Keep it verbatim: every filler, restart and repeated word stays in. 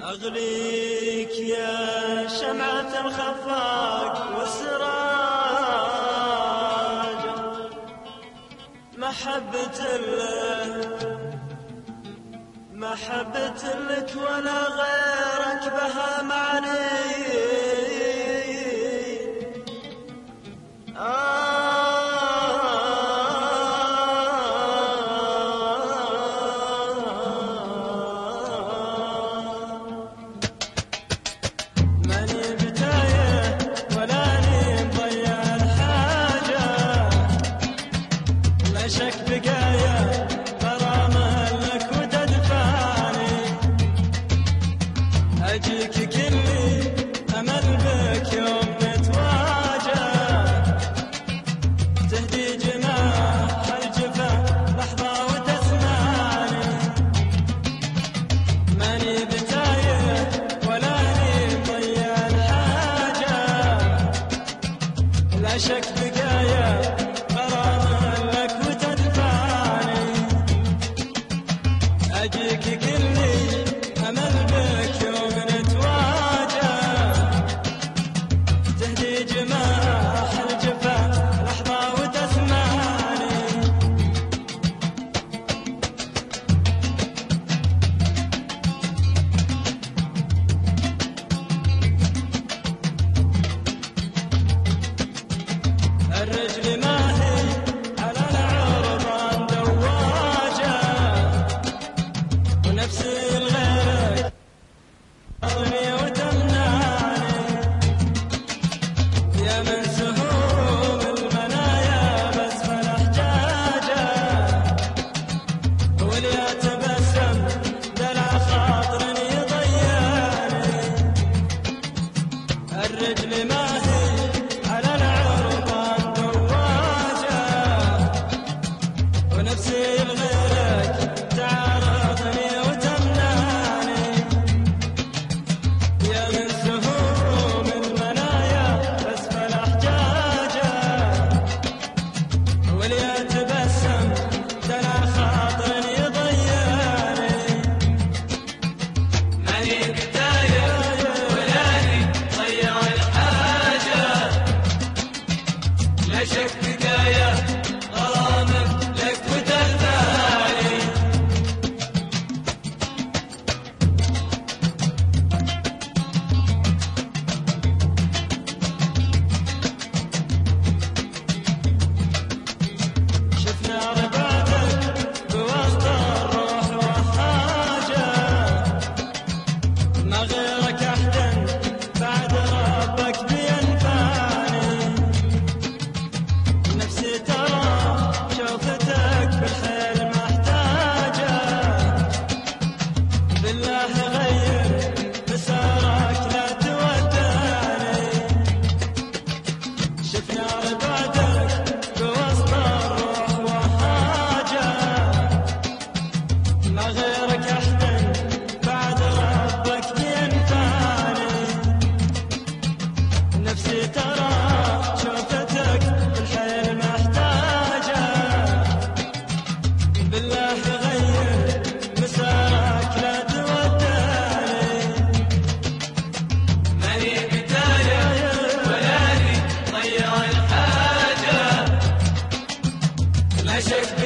أغليك يا شمعة الخفاق والسراج، محبة له محبة لك ولا غيرك بها معني. أجيك كلي أمل بك يوم نتواجه، تهدي جناح الجفا لحظة وتسمعني. ماني بتايه ولا لي مضيع الحاجة، لا شك بقايا غرام لك وتدفعني. أجيك كلي أمل بك يوم نتواجه، تهدي جماح الجفا لحظة وتسمعني. الرجل ما هي على العرضان دواجة، ونفسي الغيرك أضني وتمنعني. يا من سهوم المنايا بأسفل أحجاجه، واللي يتبسم دلع خاطر يضيعني. الرجل ما هي على العرضان دواجة، ونفسي لغيرك تعرضني وتمنعني. يا من سهوم المنايا أسفل أحجاجه، واللي يتبسم دلع خاطر يضيعني. ماني بداية ولا لي ضيع الحاجة، لا شك بقايا غرامك لك وتدفعني. شفنا ربعتك بوسط الروح وحاجة، ما غيرك أحدا بعد ربك بينفعني. نفسي ترى شوفتك بالحيل محتاجة، بالله غير مسارك لا تودعني. شفنا ربعتك بوسط الروح وحاجة، ما غيرك أحدا بعد ربك بينفعني. نفسي ترى شوفتك بالحيل محتاجة، بالله غير مسارك لا تودعني. ماني بداية ولا لي ضيع الحاجة، لا شك